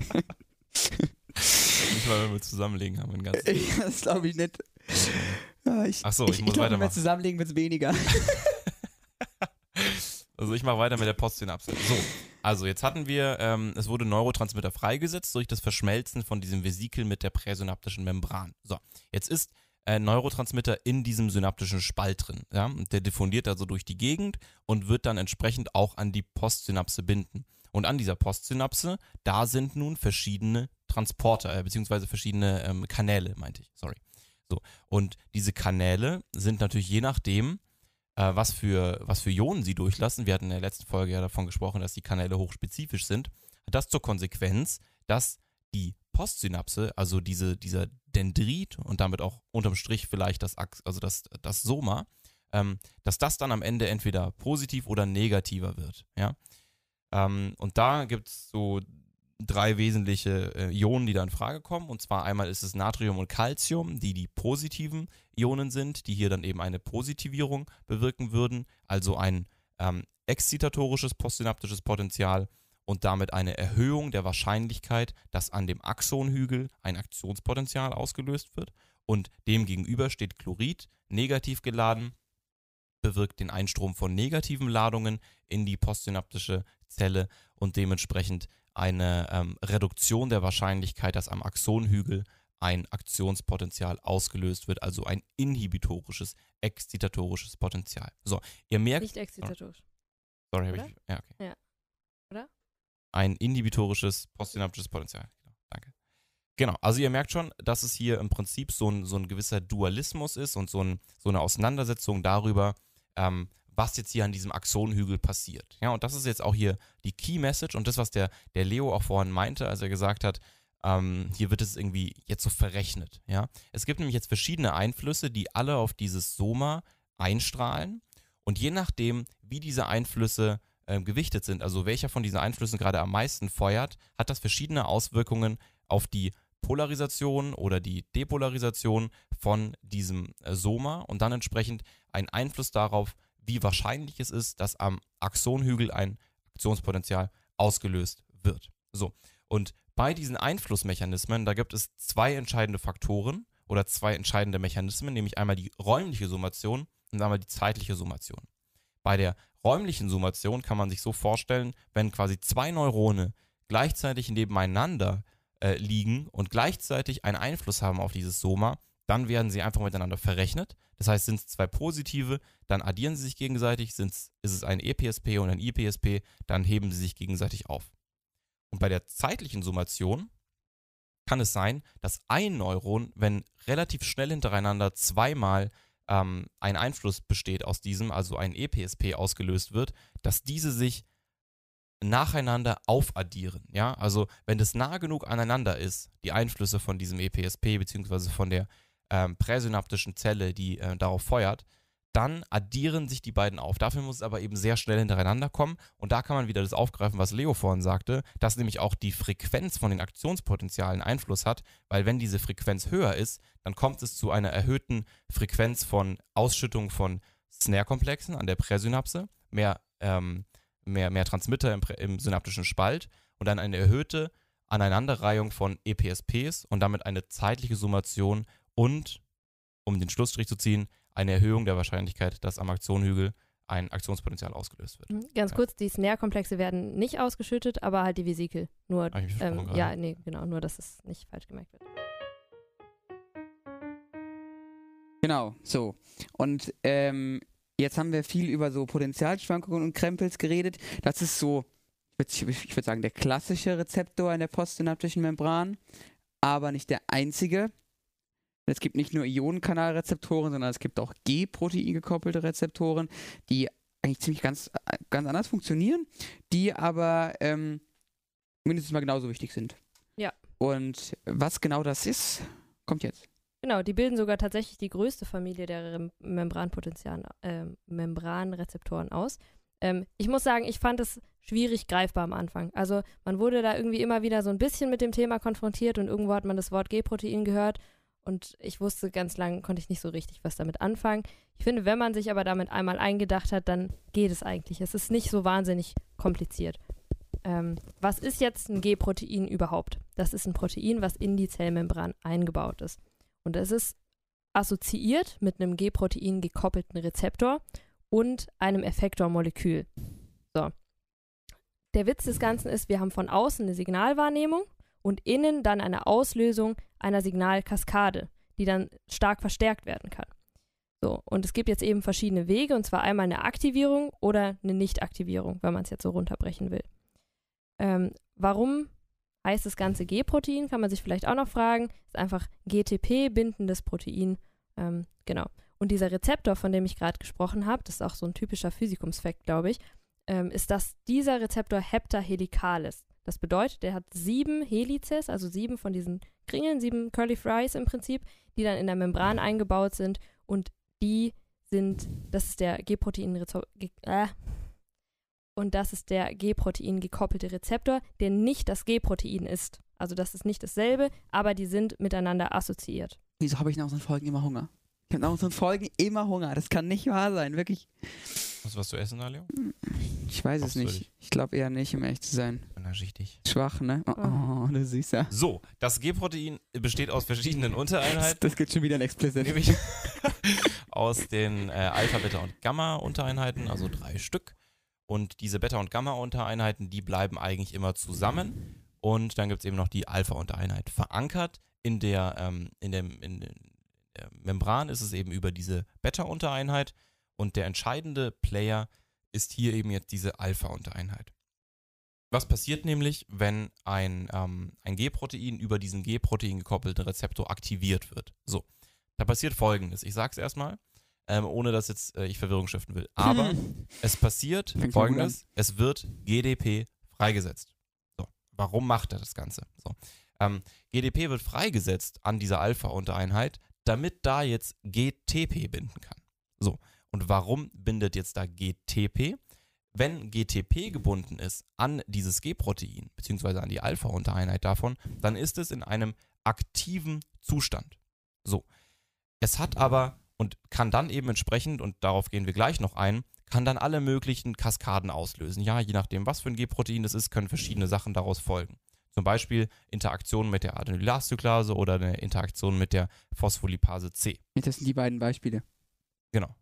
Nicht mal, wenn wir zusammenlegen haben. Ein ganzes Das glaube ich nicht. Ja, ich, Ach so, ich, ich, muss ich glaub, wenn wir weitermachen. zusammenlegen, wird es weniger. Also ich mache weiter mit der Postsynapse. So, also jetzt hatten wir, ähm, es wurde Neurotransmitter freigesetzt durch das Verschmelzen von diesem Vesikel mit der präsynaptischen Membran. So, jetzt ist äh, Neurotransmitter in diesem synaptischen Spalt drin. Ja? Und der diffundiert also durch die Gegend und wird dann entsprechend auch an die Postsynapse binden. Und an dieser Postsynapse, da sind nun verschiedene Transporter, äh, beziehungsweise verschiedene ähm, Kanäle, meinte ich, sorry. So, und diese Kanäle sind natürlich je nachdem, äh, was für, was für Ionen sie durchlassen, wir hatten in der letzten Folge ja davon gesprochen, dass die Kanäle hochspezifisch sind, hat das zur Konsequenz, dass die Postsynapse, also diese, dieser Dendrit und damit auch unterm Strich vielleicht das, also das, das Soma, ähm, dass das dann am Ende entweder positiv oder negativer wird. Ja? Ähm, und da gibt es so drei wesentliche äh, Ionen, die da in Frage kommen. Und zwar einmal ist es Natrium und Calcium, die die positiven Ionen sind, die hier dann eben eine Positivierung bewirken würden, also ein ähm, exzitatorisches postsynaptisches Potenzial und damit eine Erhöhung der Wahrscheinlichkeit, dass an dem Axonhügel ein Aktionspotenzial ausgelöst wird. Und demgegenüber steht Chlorid, negativ geladen, bewirkt den Einstrom von negativen Ladungen in die postsynaptische Zelle und dementsprechend eine ähm, Reduktion der Wahrscheinlichkeit, dass am Axonhügel ein Aktionspotenzial ausgelöst wird, also ein inhibitorisches, exzitatorisches Potenzial. So, ihr merkt... Nicht exzitatorisch. Sorry, habe Oder? ich... Ja, okay. Ja. Oder? Ein inhibitorisches, postsynaptisches Potenzial. Genau, danke. Genau, also ihr merkt schon, dass es hier im Prinzip so ein, so ein gewisser Dualismus ist und so, ein, so eine Auseinandersetzung darüber, ähm, was jetzt hier an diesem Axonhügel passiert. Ja, und das ist jetzt auch hier die Key Message und das, was der, der Leo auch vorhin meinte, als er gesagt hat, ähm, hier wird es irgendwie jetzt so verrechnet. Ja? Es gibt nämlich jetzt verschiedene Einflüsse, die alle auf dieses Soma einstrahlen und je nachdem, wie diese Einflüsse äh, gewichtet sind, also welcher von diesen Einflüssen gerade am meisten feuert, hat das verschiedene Auswirkungen auf die Polarisation oder die Depolarisation von diesem äh, Soma und dann entsprechend einen Einfluss darauf, wie wahrscheinlich es ist, dass am Axonhügel ein Aktionspotenzial ausgelöst wird. So, und bei diesen Einflussmechanismen, da gibt es zwei entscheidende Faktoren oder zwei entscheidende Mechanismen, nämlich einmal die räumliche Summation und einmal die zeitliche Summation. Bei der räumlichen Summation kann man sich so vorstellen, wenn quasi zwei Neurone gleichzeitig nebeneinander äh, liegen und gleichzeitig einen Einfluss haben auf dieses Soma, dann werden sie einfach miteinander verrechnet. Das heißt, sind es zwei positive, dann addieren sie sich gegenseitig, sind's, ist es ein E P S P und ein I P S P, dann heben sie sich gegenseitig auf. Und bei der zeitlichen Summation kann es sein, dass ein Neuron, wenn relativ schnell hintereinander zweimal ähm, ein Einfluss besteht aus diesem, also ein E P S P ausgelöst wird, dass diese sich nacheinander aufaddieren. Ja? Also wenn das nah genug aneinander ist, die Einflüsse von diesem E P S P bzw. von der ähm, präsynaptischen Zelle, die äh, darauf feuert, dann addieren sich die beiden auf. Dafür muss es aber eben sehr schnell hintereinander kommen und da kann man wieder das aufgreifen, was Leo vorhin sagte, dass nämlich auch die Frequenz von den Aktionspotenzialen Einfluss hat, weil wenn diese Frequenz höher ist, dann kommt es zu einer erhöhten Frequenz von Ausschüttung von S N A R-Komplexen an der Präsynapse, mehr, ähm, mehr, mehr Transmitter im, im synaptischen Spalt und dann eine erhöhte Aneinanderreihung von E P S Ps und damit eine zeitliche Summation und, um den Schlussstrich zu ziehen, eine Erhöhung der Wahrscheinlichkeit, dass am Axonhügel ein Aktionspotenzial ausgelöst wird. Mhm. Ganz Ja. kurz, die S N A R-Komplexe werden nicht ausgeschüttet, aber halt die Vesikel. Nur, Hab ich mich versprochen ähm, gerade? ja, nee, genau, nur, dass es nicht falsch gemerkt wird. Genau, so. Und ähm, jetzt haben wir viel über so Potentialschwankungen und Krempels geredet. Das ist so, ich würde ich würd sagen, der klassische Rezeptor in der postsynaptischen Membran, aber nicht der einzige. Es gibt nicht nur Ionenkanalrezeptoren, sondern es gibt auch G-Protein gekoppelte Rezeptoren, die eigentlich ziemlich ganz, ganz anders funktionieren, die aber ähm, mindestens mal genauso wichtig sind. Ja, Und was genau das ist, kommt jetzt. Genau, die bilden sogar tatsächlich die größte Familie der Rem- Membranpotenzialen, äh, Membranrezeptoren aus. Ähm, ich muss sagen, ich fand es schwierig greifbar am Anfang. Also man wurde da irgendwie immer wieder so ein bisschen mit dem Thema konfrontiert und irgendwo hat man das Wort G-Protein gehört und ich wusste ganz lang, konnte ich nicht so richtig was damit anfangen. Ich finde, wenn man sich aber damit einmal eingedacht hat, dann geht es eigentlich. Es ist nicht so wahnsinnig kompliziert. Ähm, was ist jetzt ein G-Protein überhaupt? Das ist ein Protein, was in die Zellmembran eingebaut ist. Und es ist assoziiert mit einem G-Protein gekoppelten Rezeptor und einem Effektormolekül. So. Der Witz des Ganzen ist, wir haben von außen eine Signalwahrnehmung und innen dann eine Auslösung einer Signalkaskade, die dann stark verstärkt werden kann. So, und es gibt jetzt eben verschiedene Wege, und zwar einmal eine Aktivierung oder eine Nichtaktivierung, wenn man es jetzt so runterbrechen will. Ähm, warum heißt das ganze G-Protein, kann man sich vielleicht auch noch fragen. Ist einfach G T P-bindendes Protein. Ähm, genau. Und dieser Rezeptor, von dem ich gerade gesprochen habe, das ist auch so ein typischer Physikumsfakt, glaube ich, ähm, ist, dass dieser Rezeptor heptahelikal ist. Das bedeutet, der hat sieben Helices, also sieben von diesen Kringeln, sieben Curly Fries im Prinzip, die dann in der Membran eingebaut sind und die sind, das ist der G-Protein äh, und das ist der G-Protein gekoppelte Rezeptor, der nicht das G-Protein ist. Also das ist nicht dasselbe, aber die sind miteinander assoziiert. Wieso habe ich nach unseren Folgen immer Hunger? Ich habe nach unseren Folgen immer Hunger. Das kann nicht wahr sein, wirklich. Hast du was zu essen, Alio? Ich weiß es nicht. Ich glaube eher nicht, um ehrlich zu sein. Unerschichtig. Schwach, ne? Oh, oh, du Süßer. So, das G-Protein besteht aus verschiedenen Untereinheiten. Das geht schon wieder ein Explicit. Nämlich aus den äh, Alpha-, Beta- und Gamma-Untereinheiten, also drei Stück. Und diese Beta- und Gamma-Untereinheiten, die bleiben eigentlich immer zusammen. Und dann gibt es eben noch die Alpha-Untereinheit. Verankert in der, ähm, in, dem, in der Membran ist es eben über diese Beta-Untereinheit. Und der entscheidende Player ist hier eben jetzt diese Alpha-Untereinheit. Was passiert nämlich, wenn ein, ähm, ein G-Protein über diesen G-Protein gekoppelten Rezeptor aktiviert wird? So, da passiert Folgendes. Ich sage es erstmal, ähm, ohne dass jetzt äh, ich Verwirrung stiften will. Aber es passiert Fängt Folgendes. Es wird G D P freigesetzt. So, warum macht er das Ganze? So, ähm, G D P wird freigesetzt an dieser Alpha-Untereinheit, damit da jetzt G T P binden kann. So, und warum bindet jetzt da G T P? Wenn G T P gebunden ist an dieses G-Protein, beziehungsweise an die Alpha-Untereinheit davon, dann ist es in einem aktiven Zustand. So. Es hat aber und kann dann eben entsprechend, und darauf gehen wir gleich noch ein, kann dann alle möglichen Kaskaden auslösen. Ja, je nachdem, was für ein G-Protein das ist, können verschiedene Sachen daraus folgen. Zum Beispiel Interaktion mit der Adenylylcyclase oder eine Interaktion mit der Phospholipase C. Das sind die beiden Beispiele. Genau.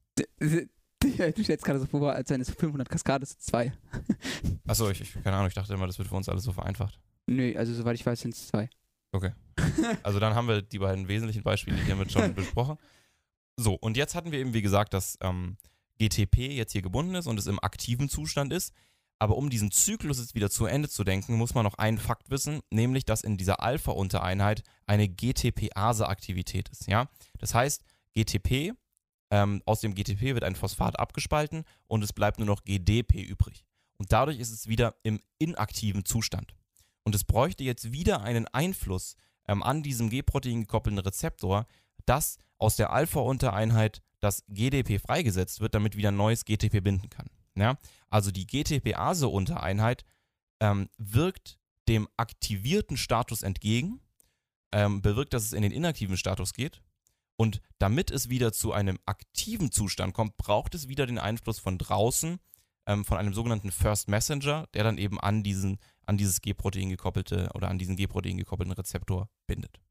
Du stellst gerade so vor, als wenn es fünfhundert Kaskade ist, zwei. Achso, ich, ich, keine Ahnung, ich dachte immer, das wird für uns alles so vereinfacht. Nö, also soweit ich weiß, sind es zwei. Okay. Also dann haben wir die beiden wesentlichen Beispiele hiermit schon besprochen. So, und jetzt hatten wir eben, wie gesagt, dass ähm, G T P jetzt hier gebunden ist und es im aktiven Zustand ist. Aber um diesen Zyklus jetzt wieder zu Ende zu denken, muss man noch einen Fakt wissen, nämlich, dass in dieser Alpha-Untereinheit eine G T P-Ase-Aktivität ist. Ja? Das heißt, G T P, ähm, aus dem G T P wird ein Phosphat abgespalten und es bleibt nur noch G D P übrig. Und dadurch ist es wieder im inaktiven Zustand. Und es bräuchte jetzt wieder einen Einfluss ähm, an diesem G-Protein gekoppelten Rezeptor, dass aus der Alpha-Untereinheit das G D P freigesetzt wird, damit wieder ein neues G T P binden kann. Ja? Also die G T P-Ase-Untereinheit ähm, wirkt dem aktivierten Status entgegen, ähm, bewirkt, dass es in den inaktiven Status geht. Und damit es wieder zu einem aktiven Zustand kommt, braucht es wieder den Einfluss von draußen, ähm, von einem sogenannten First Messenger, der dann eben an diesen, an dieses G-Protein gekoppelte oder an diesen G-Protein gekoppelten Rezeptor bindet.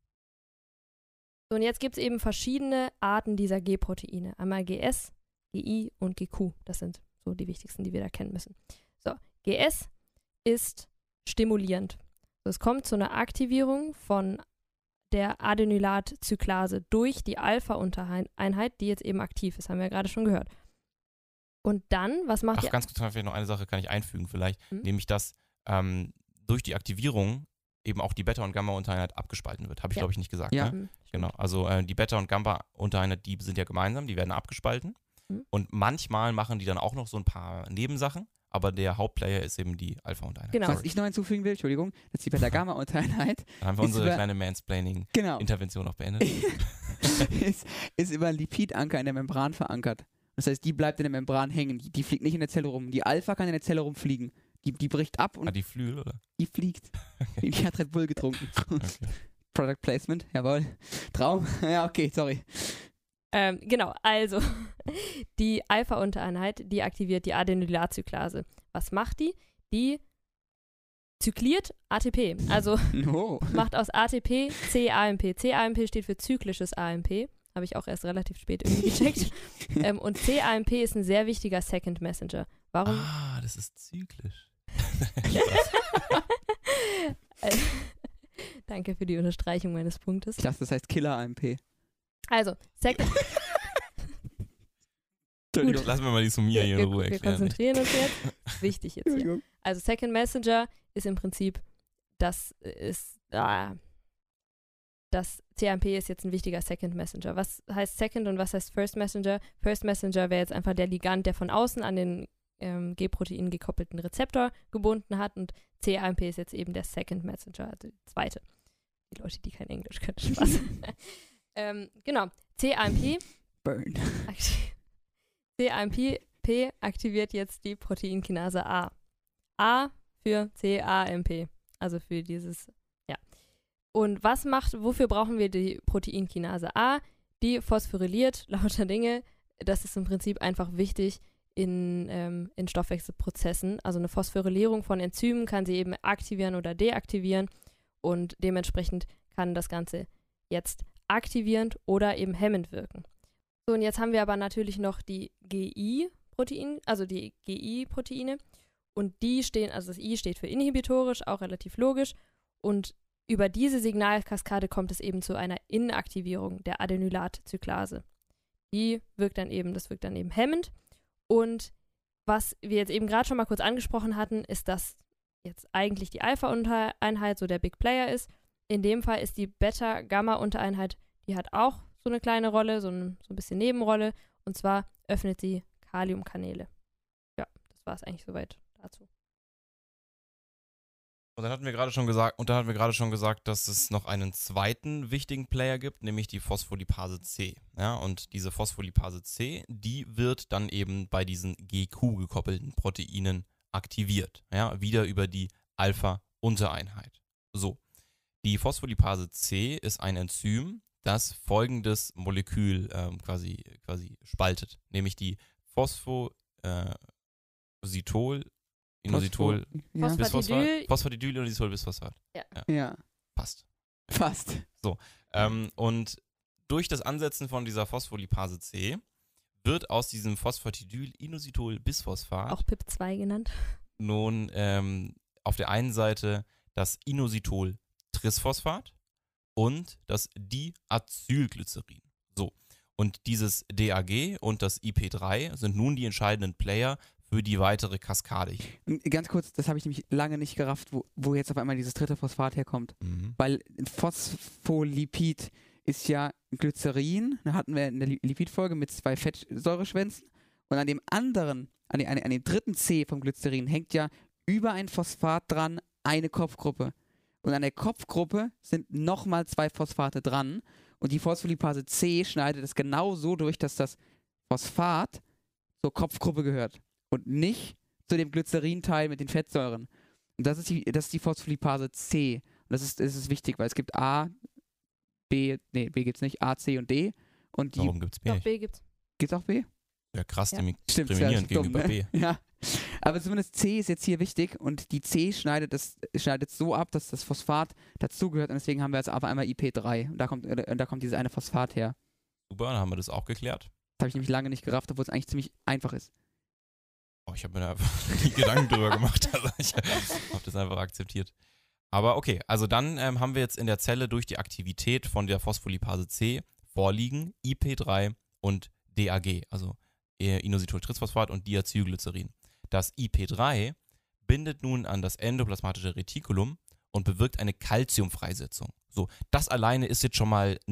So, und jetzt gibt es eben verschiedene Arten dieser G-Proteine. Einmal G S, G I und G Q. Das sind so die wichtigsten, die wir da kennen müssen. So, G S ist stimulierend. So, es kommt zu einer Aktivierung von der Adenylatcyclase durch die Alpha-Untereinheit, die jetzt eben aktiv ist, haben wir ja gerade schon gehört. Und dann, was macht Ach, die... ganz kurz, vielleicht noch eine Sache kann ich einfügen vielleicht, hm? nämlich, dass ähm, durch die Aktivierung eben auch die Beta- und Gamma-Untereinheit abgespalten wird. Habe ich, Ja. glaube ich, nicht gesagt. Ja. Ne? Hm, Genau, also äh, die Beta- und Gamma-Untereinheit, die sind ja gemeinsam, die werden abgespalten. Mhm. Und manchmal machen die dann auch noch so ein paar Nebensachen, aber der Hauptplayer ist eben die Alpha-Untereinheit. Genau. Was ich noch hinzufügen will, Entschuldigung, das ist die Beta-Gamma-Untereinheit. Dann haben wir ist unsere über- kleine Mansplaining-Intervention Genau. auch beendet. ist, ist über einen Lipidanker in der Membran verankert. Das heißt, die bleibt in der Membran hängen. Die, die fliegt nicht in der Zelle rum. Die Alpha kann in der Zelle rumfliegen. Die, die bricht ab und Ah, die Flügel, oder? die fliegt. Die, die hat Red Bull getrunken. Okay. Product Placement, jawohl. Traum. Ja, okay, sorry. Ähm, genau, also die Alpha-Untereinheit, die aktiviert die Adenylatzyklase. Was macht die? Die zykliert A T P. Also Oh. macht aus A T P C A M P. C A M P steht für zyklisches A M P. Habe ich auch erst relativ spät irgendwie gecheckt. ähm, und C A M P ist ein sehr wichtiger Second Messenger. Warum? Ah, das ist zyklisch. Äh, Danke für die Unterstreichung meines Punktes. Ich dachte, das heißt Killer-A M P. Also, Second. Gut. Lassen wir mal die Sumia hier in wir, Ruhe wir erklären. konzentrieren uns jetzt. Wichtig jetzt hier. Entschuldigung. Also Second Messenger ist im Prinzip, das ist, ah, das C A M P ist jetzt ein wichtiger Second Messenger. Was heißt Second und was heißt First Messenger? First Messenger wäre jetzt einfach der Ligand, der von außen an den ähm, G-Protein gekoppelten Rezeptor gebunden hat und C A M P ist jetzt eben der Second Messenger, also die zweite. Die Leute, die kein Englisch können, Spaß. ähm, genau, C A M P Burn. akti- C A M P P aktiviert jetzt die Proteinkinase A. A für C A M P, also für dieses, ja. Und was macht, wofür brauchen wir die Proteinkinase A? Die phosphoryliert lauter Dinge. Das ist im Prinzip einfach wichtig in, ähm, in Stoffwechselprozessen. Also eine Phosphorylierung von Enzymen kann sie eben aktivieren oder deaktivieren und dementsprechend kann das Ganze jetzt aktivierend oder eben hemmend wirken. So, und jetzt haben wir aber natürlich noch die G I-Proteine, also die G I-Proteine. Und die stehen, also das I steht für inhibitorisch, auch relativ logisch. Und über diese Signalkaskade kommt es eben zu einer Inaktivierung der Adenylatzyklase. Die wirkt dann eben, das wirkt dann eben hemmend. Und was wir jetzt eben gerade schon mal kurz angesprochen hatten, ist, dass jetzt eigentlich die Alpha-Untereinheit so der Big Player ist. In dem Fall ist die Beta-Gamma-Untereinheit, die hat auch so eine kleine Rolle, so ein, so ein bisschen Nebenrolle. Und zwar öffnet sie Kaliumkanäle. Ja, das war es eigentlich soweit dazu. Und dann hatten wir gerade schon gesagt, und dann hatten wir gerade schon gesagt, dass es noch einen zweiten wichtigen Player gibt, nämlich die Phospholipase C. Ja, und diese Phospholipase C, die wird dann eben bei diesen G Q gekoppelten Proteinen aktiviert. Ja, wieder über die Alpha-Untereinheit. So. Die Phospholipase C ist ein Enzym, das folgendes Molekül ähm, quasi, quasi spaltet, nämlich die Phosphositol, äh, Inositol, Ja. Phosphatidyl- Bisphosphat, Phosphatidyl, Inositol, Bisphosphat. ja, Passt. fast. Ähm, und durch das Ansetzen von dieser Phospholipase C wird aus diesem Phosphatidyl, Inositol, Bisphosphat Auch P I P zwei genannt. nun ähm, auf der einen Seite das Inositol-Trisphosphat und das Diacylglycerin. So. Und dieses D A G und das I P drei sind nun die entscheidenden Player für die weitere Kaskade hier. Und ganz kurz, das habe ich nämlich lange nicht gerafft, wo, wo jetzt auf einmal dieses dritte Phosphat herkommt. Mhm. Weil ein Phospholipid ist ja Glycerin, da hatten wir in der Li- Lipidfolge mit zwei Fettsäureschwänzen. Und an dem anderen, an, den, an, an dem dritten C vom Glycerin hängt ja über ein Phosphat dran eine Kopfgruppe. Und an der Kopfgruppe sind nochmal zwei Phosphate dran. Und die Phospholipase C schneidet es genau so durch, dass das Phosphat zur Kopfgruppe gehört. Und nicht zu dem Glycerin-Teil mit den Fettsäuren. Und das ist die, das ist die Phospholipase C. Und das ist, das ist wichtig, weil es gibt A, B, nee, B gibt's nicht, A, C und D. Und die, Warum gibt es B Doch, nicht? B gibt's. gibt's auch B? Ja, krass, Ja. dimi- Stimmt, diskriminierend ja, dumm, gegenüber ne? B. Ja. Aber zumindest C ist jetzt hier wichtig und die C schneidet es schneidet so ab, dass das Phosphat dazugehört und deswegen haben wir jetzt aber einmal I P drei. Und da kommt, äh, da kommt dieses eine Phosphat her. Super, dann haben wir das auch geklärt. Das habe ich nämlich lange nicht gerafft, obwohl es eigentlich ziemlich einfach ist. Oh, ich habe mir da einfach nie Gedanken drüber gemacht. Also ich habe das einfach akzeptiert. Aber okay, also dann ähm, haben wir jetzt in der Zelle durch die Aktivität von der Phospholipase C vorliegen I P drei und D A G, also Inositol-Trisphosphat und Diacylglycerin. Das I P drei bindet nun an das endoplasmatische Retikulum und bewirkt eine Calciumfreisetzung. So, das alleine ist jetzt schon mal ein Ding.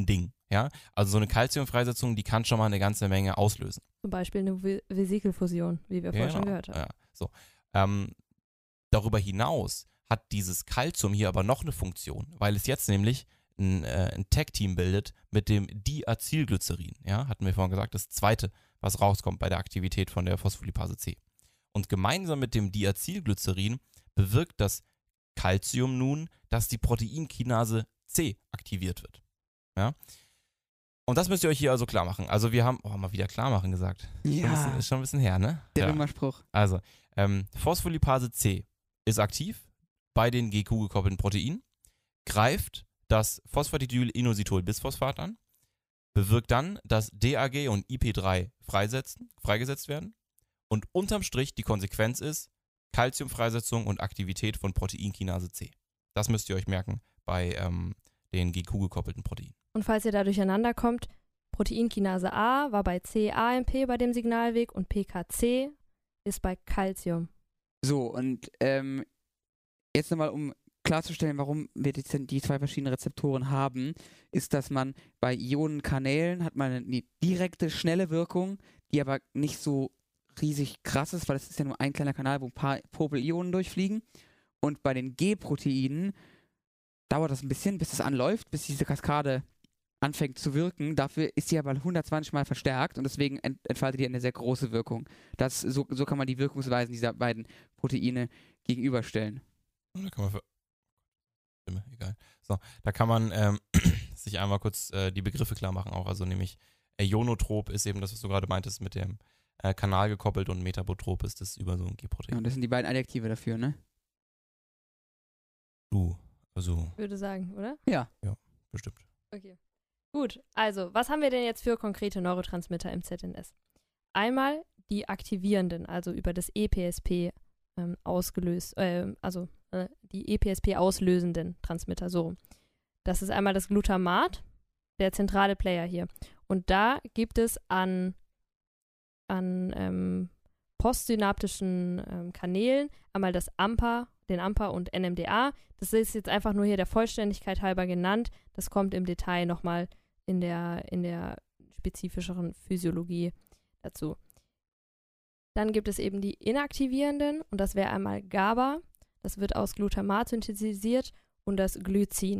Ja, also so eine Calciumfreisetzung, die kann schon mal eine ganze Menge auslösen. Zum Beispiel eine Ve- Vesikelfusion, wie wir vorher Genau, schon gehört haben. Ja, so. Ähm, darüber hinaus hat dieses Calcium hier aber noch eine Funktion, weil es jetzt nämlich ein, äh, ein Tag-Team bildet mit dem Diacylglycerin. Ja, hatten wir vorhin gesagt, das zweite, was rauskommt bei der Aktivität von der Phospholipase C. Und gemeinsam mit dem Diacylglycerin bewirkt das Calcium nun, dass die Proteinkinase C aktiviert wird. Ja. Und das müsst ihr euch hier also klar machen. Also wir haben, oh, mal wieder klar machen gesagt. Schon ein bisschen, ist schon ein bisschen her, ne? Der Ja. dummer Spruch. Also, ähm, Phospholipase C ist aktiv bei den G Q-gekoppelten Proteinen, greift das Phosphatidylinositol-Bisphosphat an, bewirkt dann, dass D A G und I P drei freisetzen, freigesetzt werden und unterm Strich die Konsequenz ist Calciumfreisetzung und Aktivität von Proteinkinase C. Das müsst ihr euch merken bei ähm, den G Q-gekoppelten Proteinen. Und falls ihr da durcheinander kommt, Proteinkinase A war bei C A M P bei dem Signalweg und P K C ist bei Calcium. So, und ähm, jetzt nochmal, um klarzustellen, warum wir die, die zwei verschiedenen Rezeptoren haben, ist, dass man bei Ionenkanälen hat man eine direkte, schnelle Wirkung, die aber nicht so riesig krass ist, weil es ist ja nur ein kleiner Kanal, wo ein paar Popel-Ionen durchfliegen. Und bei den G-Proteinen dauert das ein bisschen, bis es anläuft, bis diese Kaskade anfängt zu wirken. Dafür ist sie aber hundertzwanzig Mal verstärkt und deswegen ent entfaltet die eine sehr große Wirkung. Das, so, so kann man die Wirkungsweisen dieser beiden Proteine gegenüberstellen. Da kann man für Stimme, egal. So, da kann man ähm, sich einmal kurz äh, die Begriffe klar machen auch. Also nämlich äh, Ionotrop ist eben das, was du gerade meintest, mit dem äh, Kanal gekoppelt und Metabotrop ist das über so ein G-Protein. Ja, und das sind die beiden Adjektive dafür, ne? Du, also Ich würde sagen, oder? Ja. bestimmt. Okay. Gut, also, was haben wir denn jetzt für konkrete Neurotransmitter im Z N S? Einmal die aktivierenden, also über das E P S P ähm, ausgelöst, äh, also äh, die E P S P auslösenden Transmitter, so. Das ist einmal das Glutamat, der zentrale Player hier. Und da gibt es an, an ähm, postsynaptischen ähm, Kanälen einmal das AMPA, den AMPA und N M D A. Das ist jetzt einfach nur hier der Vollständigkeit halber genannt. Das kommt im Detail nochmal in der, in der spezifischeren Physiologie dazu. Dann gibt es eben die inaktivierenden und das wäre einmal GABA. Das wird aus Glutamat synthetisiert und das Glycin.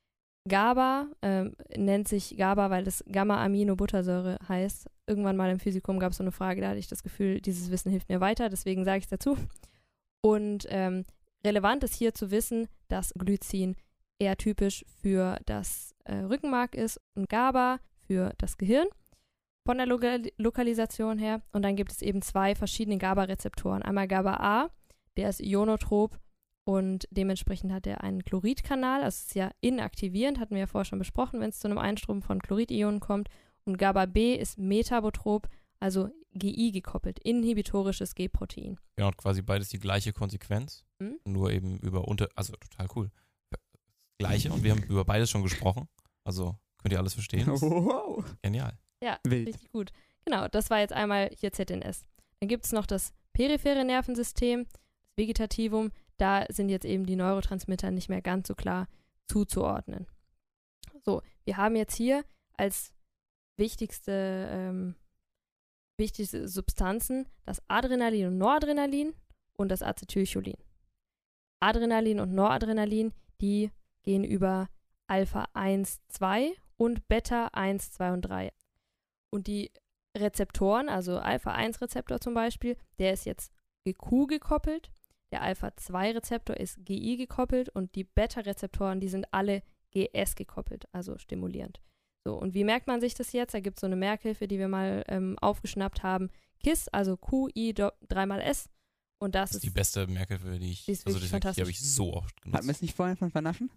GABA ähm, nennt sich GABA, weil es Gamma-Aminobuttersäure heißt. Irgendwann mal im Physikum gab es so eine Frage, da hatte ich das Gefühl, dieses Wissen hilft mir weiter, deswegen sage ich es dazu. Und ähm, relevant ist hier zu wissen, dass Glycin eher typisch für das äh, Rückenmark ist und GABA für das Gehirn von der Lokal Lokalisation her. Und dann gibt es eben zwei verschiedene GABA-Rezeptoren. Einmal GABA A, der ist ionotrop und dementsprechend hat er einen Chloridkanal. Also es ist ja inaktivierend, hatten wir ja vorher schon besprochen, wenn es zu einem Einstrom von Chloridionen kommt. Und GABA B ist metabotrop, also G I gekoppelt, inhibitorisches G-Protein. Genau, quasi beides die gleiche Konsequenz, Mhm. nur eben über unter, also total cool. Gleiche und wir haben über beides schon gesprochen, also könnt ihr alles verstehen. Das ist Wow. genial. Ja, Wild. richtig gut. Genau, das war jetzt einmal hier Z N S. Dann gibt es noch das periphere Nervensystem, das Vegetativum. Da sind jetzt eben die Neurotransmitter nicht mehr ganz so klar zuzuordnen. So, wir haben jetzt hier als wichtigste, ähm, wichtigste Substanzen das Adrenalin und Noradrenalin und das Acetylcholin. Adrenalin und Noradrenalin, die gehen über Alpha eins, zwei und Beta eins, zwei und drei. Und die Rezeptoren, also Alpha eins Rezeptor zum Beispiel, der ist jetzt G Q gekoppelt, der Alpha zwei Rezeptor ist G I gekoppelt und die Beta-Rezeptoren, die sind alle G S gekoppelt, also stimulierend. So, und wie merkt man sich das jetzt? Da gibt es so eine Merkhilfe, die wir mal ähm, aufgeschnappt haben. K I S S, also Q I drei mal S. Und das, Das ist ist die beste Merkhilfe, die ich, Die ist also wirklich die, die fantastisch. habe ich so oft Hatten wir genutzt. es nicht vorhin von Vernaschen?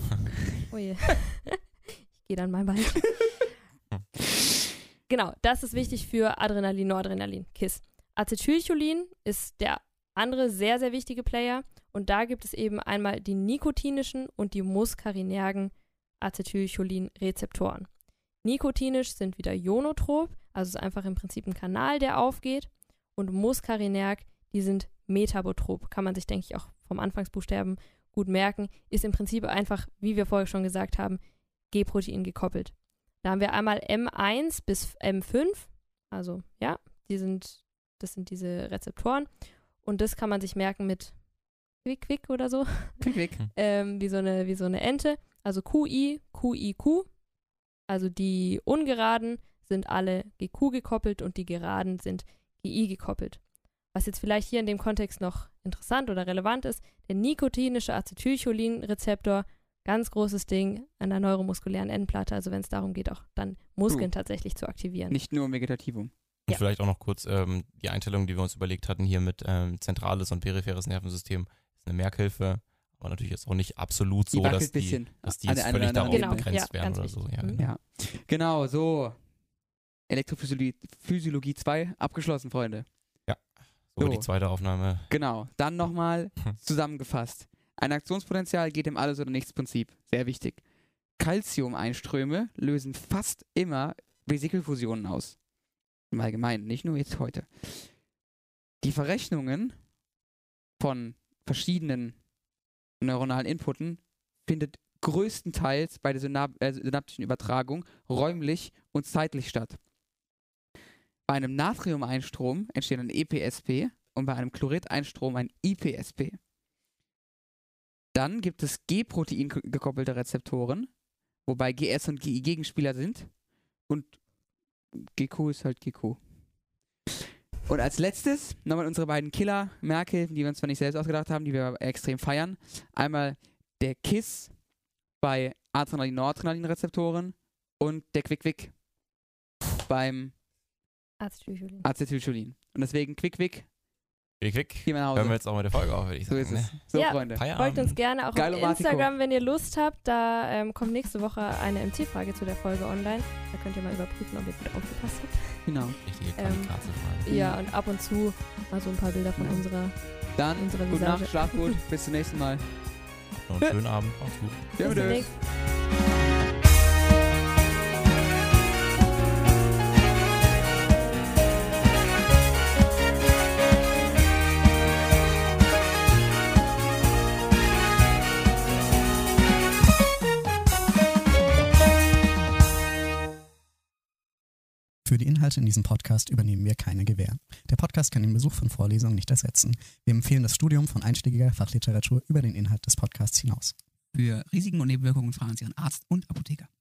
Oh je. Ich gehe dann mal bald. Genau, das ist wichtig für Adrenalin, Noradrenalin, K I S S. Acetylcholin ist der andere sehr, sehr wichtige Player. Und da gibt es eben einmal die nikotinischen und die muskarinergen Acetylcholin-Rezeptoren. Nikotinisch sind wieder ionotrop, also es ist einfach im Prinzip ein Kanal, der aufgeht. Und muskarinerg, die sind metabotrop. Kann man sich, denke ich, auch vom Anfangsbuchstaben gut merken. Ist im Prinzip einfach, wie wir vorher schon gesagt haben, G-Protein gekoppelt. Da haben wir einmal M eins bis M fünf, also ja, die sind, das sind diese Rezeptoren und das kann man sich merken mit Quick Quick oder so, Quick, quick. ähm, wie so eine, wie so eine Ente. Also Q I, Q I Q, also die ungeraden sind alle G Q gekoppelt und die geraden sind G I gekoppelt. Was jetzt vielleicht hier in dem Kontext noch interessant oder relevant ist, der nikotinische Acetylcholin-Rezeptor, ganz großes Ding an der neuromuskulären Endplatte, also wenn es darum geht, auch dann Muskeln Uh. tatsächlich zu aktivieren. Nicht nur im Vegetativum. Und Ja. vielleicht auch noch kurz ähm, die Einteilung, die wir uns überlegt hatten, hier mit ähm, zentrales und peripheres Nervensystem, ist eine Merkhilfe, aber natürlich jetzt auch nicht absolut so, Die wackelt dass ein die, bisschen dass die an jetzt der einen völlig oder darauf anderen Genau, begrenzt ja, werden ganz oder so. Ja, wichtig. Mhm. genau. Ja, genau, so. Elektrophysiologie Physiologie zwei abgeschlossen, Freunde. So, So. die zweite Aufnahme. Genau, dann nochmal zusammengefasst. Ein Aktionspotenzial geht im Alles- oder Nichts-Prinzip. Sehr wichtig. Calcium-Einströme lösen fast immer Vesikelfusionen aus. Im Allgemeinen, nicht nur jetzt heute. Die Verrechnungen von verschiedenen neuronalen Inputten findet größtenteils bei der Synap äh, synaptischen Übertragung räumlich und zeitlich statt. Bei einem Natriumeinstrom entsteht ein E P S P und bei einem Chlorideinstrom ein I P S P. Dann gibt es G-Protein gekoppelte Rezeptoren, wobei G S und G I Gegenspieler sind und G Q ist halt G Q. Und als letztes nochmal unsere beiden Killer-Merkhilfen, die wir uns zwar nicht selbst ausgedacht haben, die wir aber extrem feiern. Einmal der K I S bei Adrenalin-Noradrenalin-Rezeptoren und der Quick-Quick beim Acetylcholin. Acetylcholin. Und deswegen Quick-Quick, Quick, quick. geh mal nach Hause. Hören wir jetzt auch mit der Folge auf, würde ich So sagen. ist es. Ne? So, Ja. Freunde. Feierabend. Folgt uns gerne auch Geilo auf Matico. Instagram, wenn ihr Lust habt. Da ähm, kommt nächste Woche eine M C-Frage zu der Folge online. Da könnt ihr mal überprüfen, ob ihr gut aufgepasst habt. Genau. Richtige Ähm, Kamikaze-Frage. Ja, und ab und zu mal so ein paar Bilder von Ja. unserer, Dann, unserer gute Visage. Nacht, schlaf gut. Bis zum nächsten Mal. Noch einen schönen Abend. Macht's gut. Bis Servus. demnächst. Für die Inhalte in diesem Podcast übernehmen wir keine Gewähr. Der Podcast kann den Besuch von Vorlesungen nicht ersetzen. Wir empfehlen das Studium von einschlägiger Fachliteratur über den Inhalt des Podcasts hinaus. Für Risiken und Nebenwirkungen fragen Sie Ihren Arzt und Apotheker.